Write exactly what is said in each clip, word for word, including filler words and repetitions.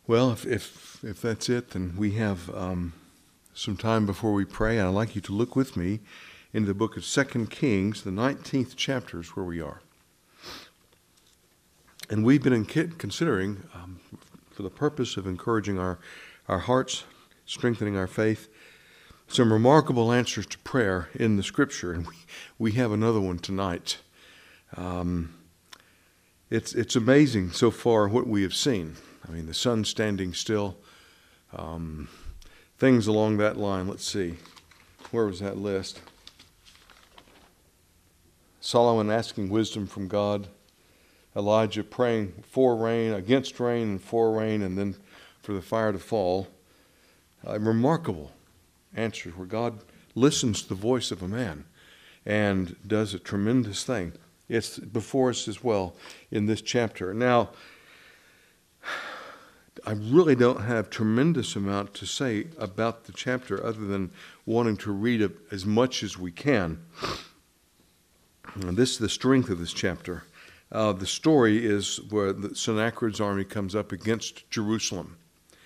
Well, if, if if that's it, then we have um, some time before we pray. I'd like you to look with me into the book of Second Kings, the nineteenth chapter is where we are. And we've been in considering, um, for the purpose of encouraging our, our hearts, strengthening our faith, some remarkable answers to prayer in the Scripture. And we, we have another one tonight. Um, it's it's amazing so far what we have seen. I mean, the sun standing still, um, things along that line. Let's see. Where was that list? Solomon asking wisdom from God. Elijah praying for rain, against rain, and for rain, and then for the fire to fall. Uh, remarkable answers where God listens to the voice of a man and does a tremendous thing. It's before us as well in this chapter. Now, I really don't have tremendous amount to say about the chapter other than wanting to read it as much as we can. And this is the strength of this chapter. Uh, the story is where the Sennacherib's army comes up against Jerusalem.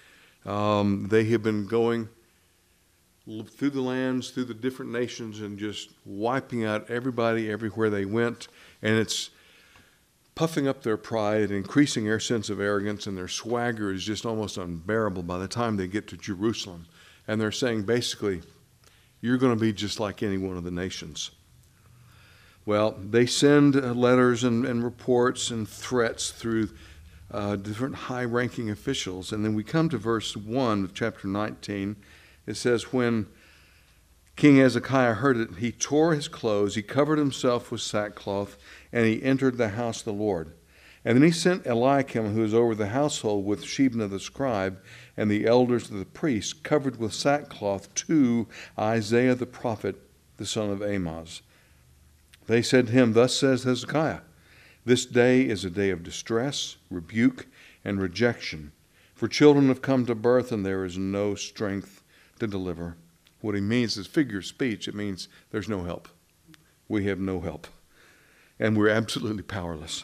Um, they have been going through the lands, through the different nations, and just wiping out everybody everywhere they went. And it's puffing up their pride, increasing their sense of arrogance, and their swagger is just almost unbearable by the time they get to Jerusalem. And they're saying, basically, you're going to be just like any one of the nations. Well, they send letters and, and reports and threats through uh, different high-ranking officials. And then we come to verse one of chapter nineteen. It says, when King Hezekiah heard it, he tore his clothes, he covered himself with sackcloth, and he entered the house of the Lord. And then he sent Eliakim, who was over the household, with Shebna the scribe, and the elders of the priests, covered with sackcloth, to Isaiah the prophet, the son of Amoz. They said to him, thus says Hezekiah, this day is a day of distress, rebuke, and rejection. For children have come to birth, and there is no strength to deliver. What he means is figure of speech. It means there's no help. We have no help. And we're absolutely powerless.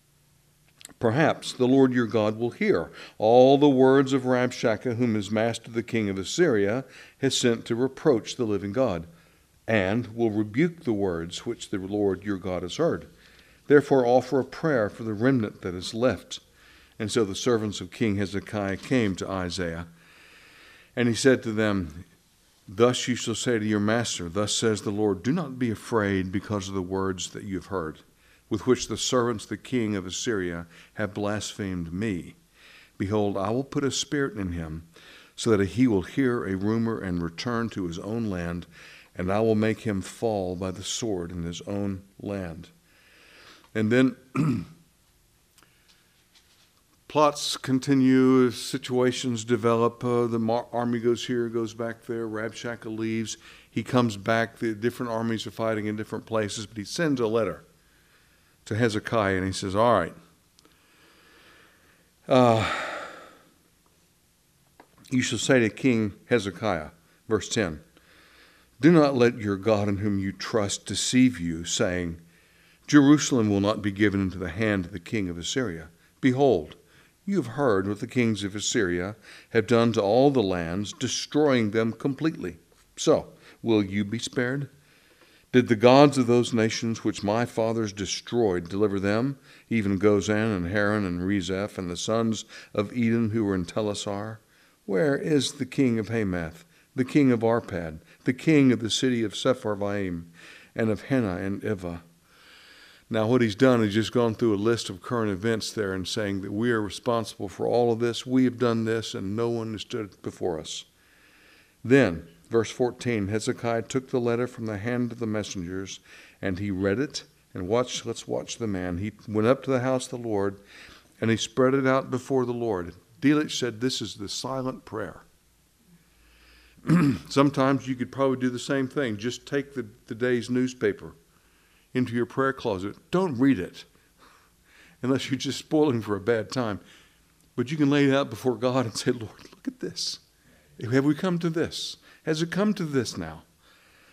Perhaps the Lord your God will hear all the words of Rabshakeh, whom his master the king of Assyria has sent to reproach the living God, and will rebuke the words which the Lord your God has heard. Therefore offer a prayer for the remnant that is left. And so the servants of King Hezekiah came to Isaiah, and he said to them, thus you shall say to your master, thus says the Lord, do not be afraid because of the words that you have heard, with which the servants of the king of Assyria have blasphemed me. Behold, I will put a spirit in him, so that he will hear a rumor and return to his own land, and I will make him fall by the sword in his own land. And then plots continue, situations develop. Uh, the mar- army goes here, goes back there. Rabshakeh leaves. He comes back. The different armies are fighting in different places, but he sends a letter to Hezekiah, and he says, all right, uh, you shall say to King Hezekiah, verse ten, do not let your God in whom you trust deceive you, saying, Jerusalem will not be given into the hand of the king of Assyria. Behold, you have heard what the kings of Assyria have done to all the lands, destroying them completely. So, will you be spared? Did the gods of those nations which my fathers destroyed deliver them, even Gozan and Haran and Rezeph and the sons of Eden who were in Telassar? Where is the king of Hamath, the king of Arpad, the king of the city of Sepharvaim, and of Hena and Ivah? Now what he's done is just gone through a list of current events there and saying that we are responsible for all of this. We have done this, and no one has stood before us. Then, verse fourteen, Hezekiah took the letter from the hand of the messengers, and he read it. And watch, let's watch the man. He went up to the house of the Lord, and he spread it out before the Lord. Delitzsch said this is the silent prayer. Sometimes you could probably do the same thing. Just take the, the day's newspaper into your prayer closet. Don't read it unless you're just spoiling for a bad time. But you can lay it out before God and say, Lord, look at this. Have we come to this? Has it come to this now?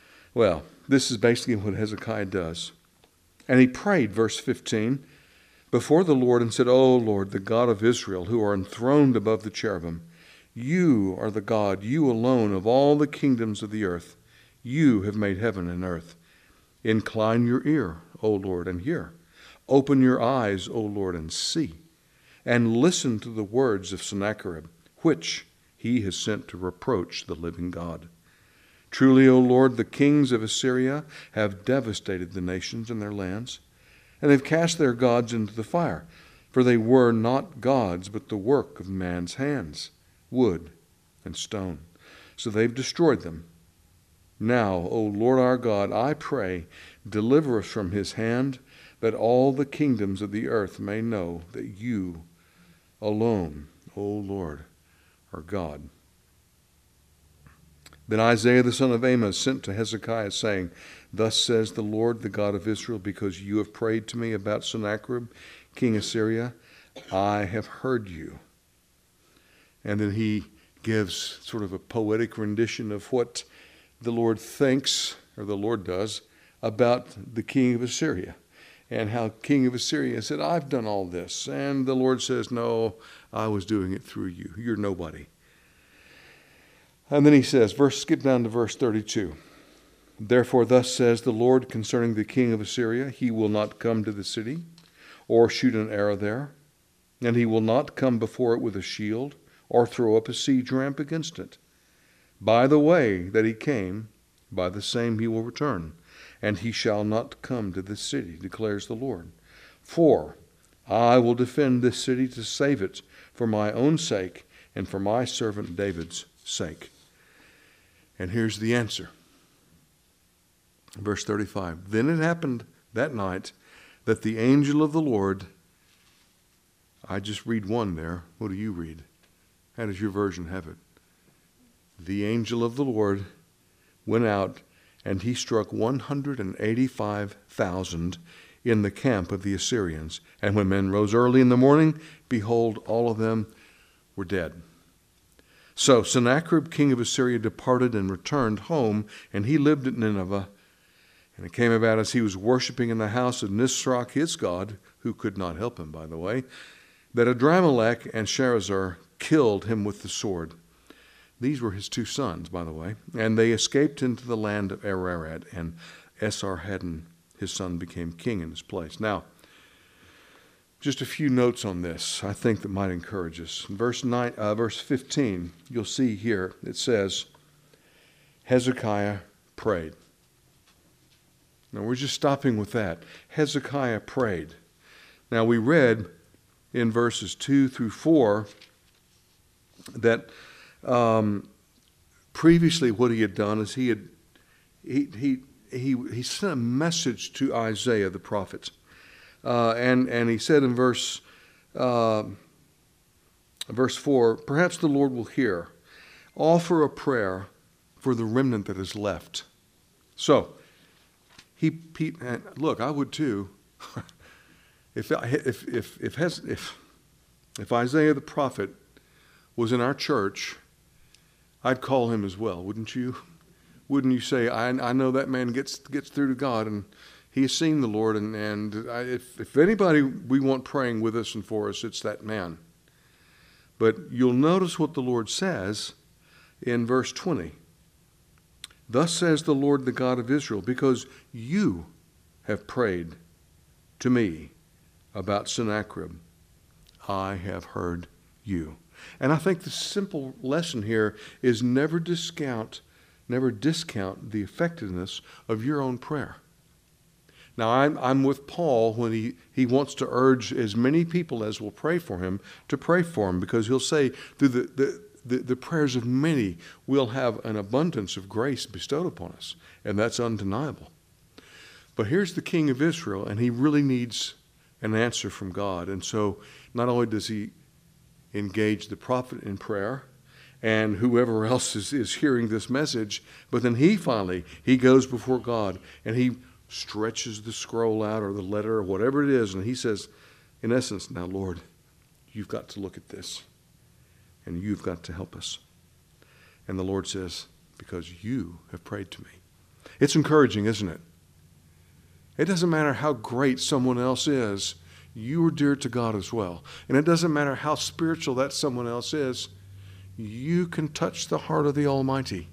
Well, this is basically what Hezekiah does. And he prayed, verse fifteen, before the Lord and said, O Lord, the God of Israel, who are enthroned above the cherubim, you are the God, you alone of all the kingdoms of the earth. You have made heaven and earth. Incline your ear, O Lord, and hear. Open your eyes, O Lord, and see. And listen to the words of Sennacherib, which he has sent to reproach the living God. Truly, O Lord, the kings of Assyria have devastated the nations and their lands, and they've cast their gods into the fire, for they were not gods, but the work of man's hands, wood and stone. So they've destroyed them. Now, O Lord our God, I pray, deliver us from his hand, that all the kingdoms of the earth may know that you alone, O Lord, are God. Then Isaiah the son of Amos sent to Hezekiah, saying, Thus says the Lord, the God of Israel, because you have prayed to me about Sennacherib, king of Syria, I have heard you. And then he gives sort of a poetic rendition of what the Lord thinks, or the Lord does, about the king of Assyria. And how king of Assyria said, I've done all this. And the Lord says, no, I was doing it through you. You're nobody. And then he says, verse, skip down to verse thirty-two. Therefore thus says the Lord concerning the king of Assyria, he will not come to the city, or shoot an arrow there, and he will not come before it with a shield, or throw up a siege ramp against it. By the way that he came, by the same he will return, and he shall not come to this city, declares the Lord. For I will defend this city to save it for my own sake and for my servant David's sake. And here's the answer. Verse thirty-five. Then it happened that night that the angel of the Lord, I just read one there. What do you read? How does your version have it? The angel of the Lord went out, and he struck one hundred eighty-five thousand in the camp of the Assyrians. And when men rose early in the morning, behold, all of them were dead. So Sennacherib, king of Assyria, departed and returned home, and he lived at Nineveh. And it came about as he was worshiping in the house of Nisroch, his god, who could not help him, by the way, that Adramelech and Sharezer killed him with the sword. These were his two sons, by the way, and they escaped into the land of Ararat, and Esarhaddon, his son, became king in his place. Now, just a few notes on this, I think, that might encourage us. In verse nine, uh, verse fifteen, you'll see here, it says, Hezekiah prayed. Now, we're just stopping with that. Hezekiah prayed. Now, we read in verses two through four that um, previously what he had done is he had he he he, he sent a message to Isaiah the prophet. Uh, and, and he said in verse, uh, verse four, perhaps the Lord will hear. Offer a prayer for the remnant that is left. So, he, he and look, I would too. if, if, if, if, has, if, if Isaiah the prophet was in our church, I'd call him as well, wouldn't you? Wouldn't you say, I, I know that man gets, gets through to God, and he has seen the Lord, and, and I, if, if anybody we want praying with us and for us, it's that man. But you'll notice what the Lord says in verse twenty. Thus says the Lord, the God of Israel, because you have prayed to me about Sennacherib, I have heard you. And I think the simple lesson here is never discount, never discount the effectiveness of your own prayer. Now, I'm, I'm with Paul when he, he wants to urge as many people as will pray for him to pray for him, because he'll say through the, the, the, the prayers of many we'll have an abundance of grace bestowed upon us, and that's undeniable. But here's the king of Israel, and he really needs an answer from God. And so not only does he engage the prophet in prayer and whoever else is, is hearing this message, but then he finally, he goes before God, and he stretches the scroll out or the letter or whatever it is, and he says, in essence, now, Lord, you've got to look at this, and you've got to help us. And the Lord says, because you have prayed to me. It's encouraging, isn't it? It doesn't matter how great someone else is. you are dear to God as well. And it doesn't matter how spiritual that someone else is, you can touch the heart of the Almighty.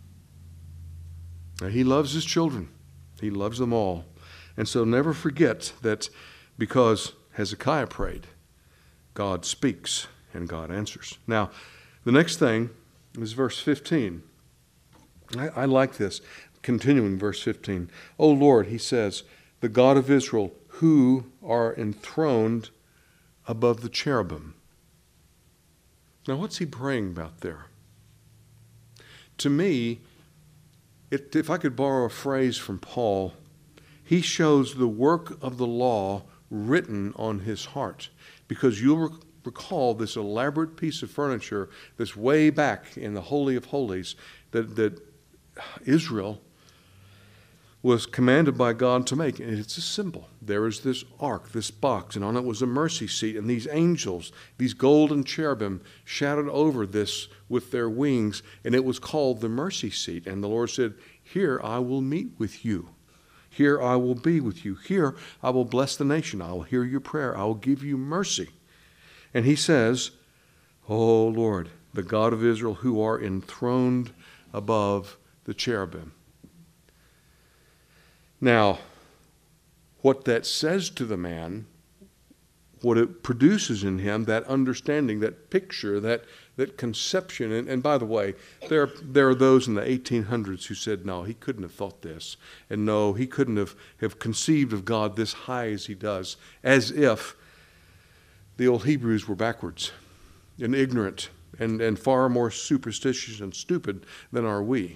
Now, He loves His children. He loves them all. And so never forget that because Hezekiah prayed, God speaks and God answers. Now, the next thing is verse fifteen. I, I like this. Continuing verse fifteen. O Lord, he says, the God of Israel, who are enthroned above the cherubim. Now, what's he praying about there? To me, it, if I could borrow a phrase from Paul, he shows the work of the law written on his heart. Because you'll recall this elaborate piece of furniture that's way back in the Holy of Holies that, that Israel was commanded by God to make. And it's a symbol. There is this ark, this box, and on it was a mercy seat. And these angels, these golden cherubim, shadowed over this with their wings. And it was called the mercy seat. And the Lord said, here I will meet with you. Here I will be with you. Here I will bless the nation. I will hear your prayer. I will give you mercy. And he says, O Lord, the God of Israel, who are enthroned above the cherubim. Now, what that says to the man, what it produces in him, that understanding, that picture, that, that conception. And, and by the way, there, there are those in the eighteen hundreds who said, no, he couldn't have thought this. And no, he couldn't have, have conceived of God this high as he does, as if the old Hebrews were backwards and ignorant and, and far more superstitious and stupid than are we.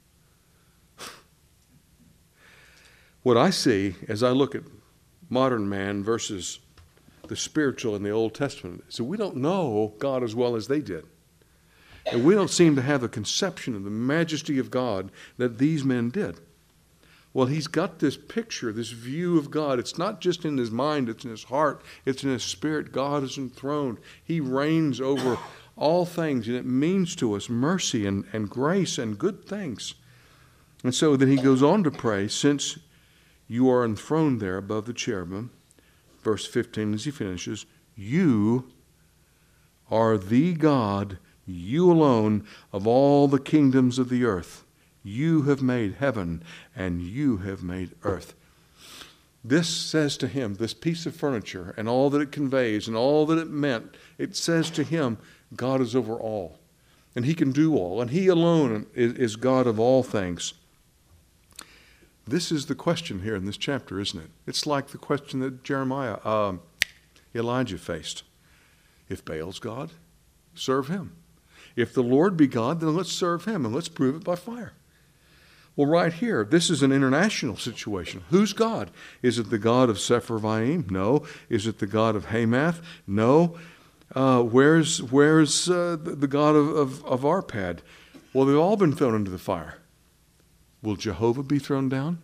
What I see as I look at modern man versus the spiritual in the Old Testament is that we don't know God as well as they did. And we don't seem to have the conception of the majesty of God that these men did. Well, he's got this picture, this view of God. It's not just in his mind, it's in his heart, it's in his spirit. God is enthroned. He reigns over all things, and it means to us mercy and, and grace and good things. And so then he goes on to pray, since you are enthroned there above the cherubim, verse fifteen as he finishes, you are the God, you alone, of all the kingdoms of the earth. You have made heaven, and you have made earth. This says to him, this piece of furniture, and all that it conveys, and all that it meant, it says to him, God is over all, and he can do all, and he alone is, is God of all things. This is the question here in this chapter, isn't it? It's like the question that Jeremiah, um, Elijah faced. If Baal's God, serve him. If the Lord be God, then let's serve him, and let's prove it by fire. Well, right here, this is an international situation. Who's God? Is it the God of Sepharvaim? No. Is it the God of Hamath? No. Uh, where's where's uh, the, the God of, of, of Arpad? Well, they've all been thrown into the fire. Will Jehovah be thrown down?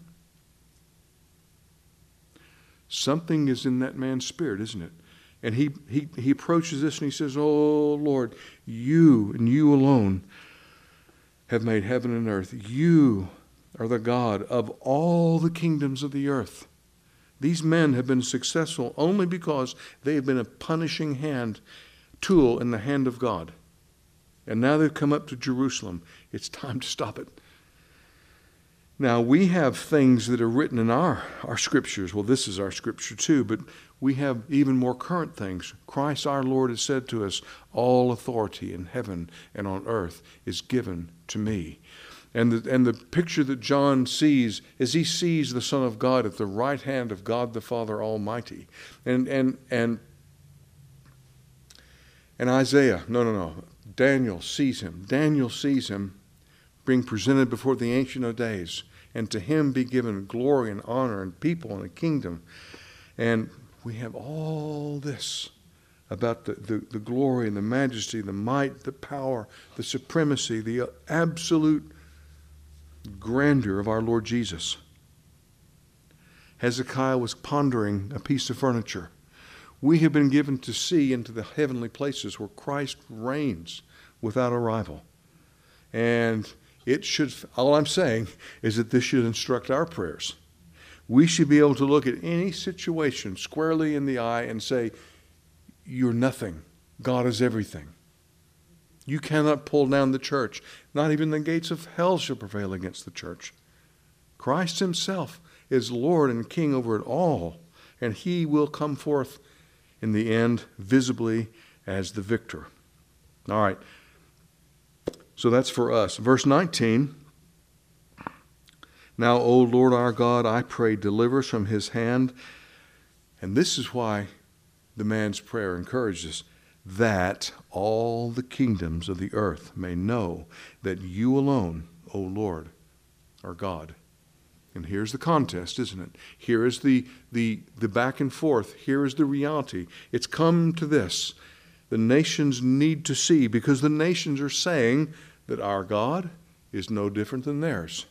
Something is in that man's spirit, isn't it? And he, he, he approaches this and he says, oh, Lord, you and you alone have made heaven and earth. You are the God of all the kingdoms of the earth. These men have been successful only because they have been a punishing hand, tool in the hand of God. And now they've come up to Jerusalem. It's time to stop it. Now, we have things that are written in our, our scriptures. Well, this is our scripture too, but we have even more current things. Christ our Lord has said to us, all authority in heaven and on earth is given to me. And the, and the picture that John sees is he sees the Son of God at the right hand of God the Father Almighty. And, and, and, and Isaiah, no, no, no, Daniel sees him. Daniel sees him being presented before the Ancient of Days, and to him be given glory and honor and people and a kingdom. And we have all this about the, the, the glory and the majesty, the might, the power, the supremacy, the absolute grandeur of our Lord Jesus. Hezekiah was pondering a piece of furniture. We have been given to see into the heavenly places where Christ reigns without a rival. And it should, all I'm saying is that this should instruct our prayers. We should be able to look at any situation squarely in the eye and say, you're nothing. God is everything. You cannot pull down the church. Not even the gates of hell shall prevail against the church. Christ himself is Lord and King over it all, and he will come forth in the end visibly as the victor. All right. So that's for us. Verse nineteen. Now, O Lord our God, I pray, deliver us from his hand. And this is why the man's prayer encourages, that all the kingdoms of the earth may know that you alone, O Lord, are God. And here's the contest, isn't it? Here is the, the, the back and forth. Here is the reality. It's come to this. The nations need to see, because the nations are saying that our God is no different than theirs.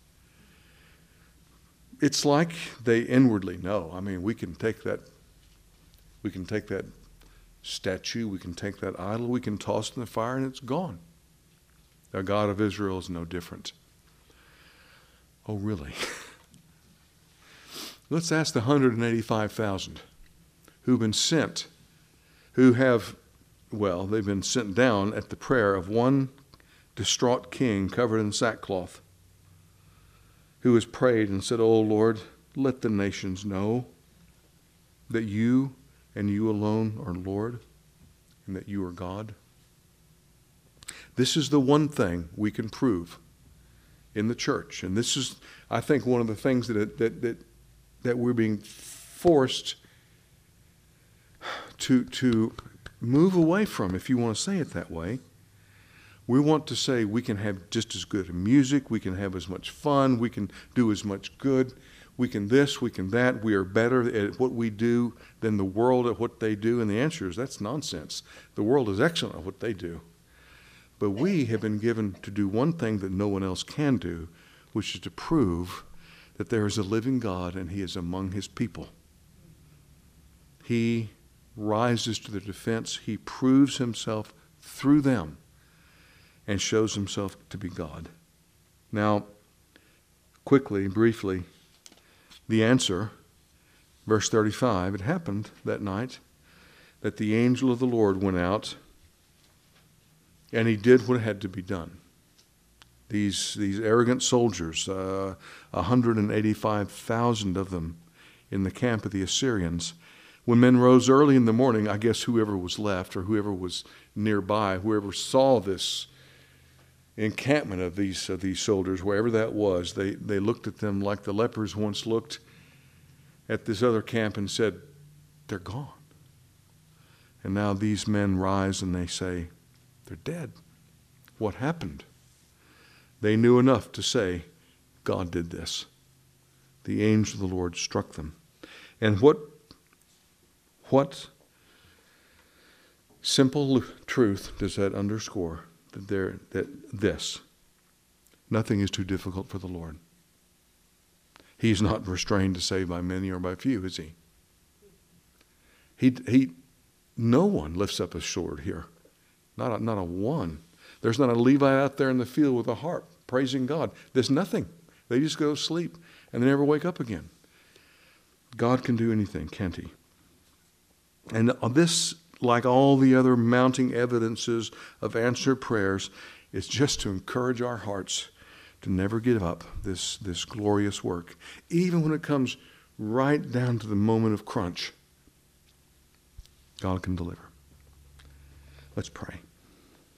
It's like they inwardly know. I mean, we can take that, we can take that statue, we can take that idol, we can toss it in the fire, and it's gone. The God of Israel is no different. Oh, really? Let's ask the one hundred eighty-five thousand who've been sent, who have, well, they've been sent down at the prayer of one distraught king covered in sackcloth, who has prayed and said, "Oh Lord, let the nations know that you and you alone are Lord and that you are God." This is the one thing we can prove in the church. And this is, I think, one of the things that that that, that we're being forced to, to move away from, if you want to say it that way. We want to say we can have just as good music, we can have as much fun, we can do as much good, we can this, we can that, we are better at what we do than the world at what they do. And the answer is that's nonsense. The world is excellent at what they do. But we have been given to do one thing that no one else can do, which is to prove that there is a living God and he is among his people. He rises to their defense. He proves himself through them and shows himself to be God. Now, quickly, briefly, the answer, verse thirty-five, it happened that night that the angel of the Lord went out and he did what had to be done. These, these arrogant soldiers, uh, one hundred eighty-five thousand of them in the camp of the Assyrians, when men rose early in the morning, I guess whoever was left or whoever was nearby, whoever saw this encampment of these of these soldiers, wherever that was, they, they looked at them like the lepers once looked at this other camp and said, they're gone. And now these men rise and they say, they're dead. What happened? They knew enough to say, God did this. The angel of the Lord struck them. And what, what simple truth does that underscore? That, there, that this, nothing is too difficult for the Lord. He's not restrained to save by many or by few, is he? He, he no one lifts up a sword here. Not a, not a one. There's not a Levite out there in the field with a harp praising God. There's nothing. They just go to sleep and they never wake up again. God can do anything, can't he? And this, like all the other mounting evidences of answered prayers, is just to encourage our hearts to never give up this, this glorious work, even when it comes right down to the moment of crunch. God can deliver. Let's pray.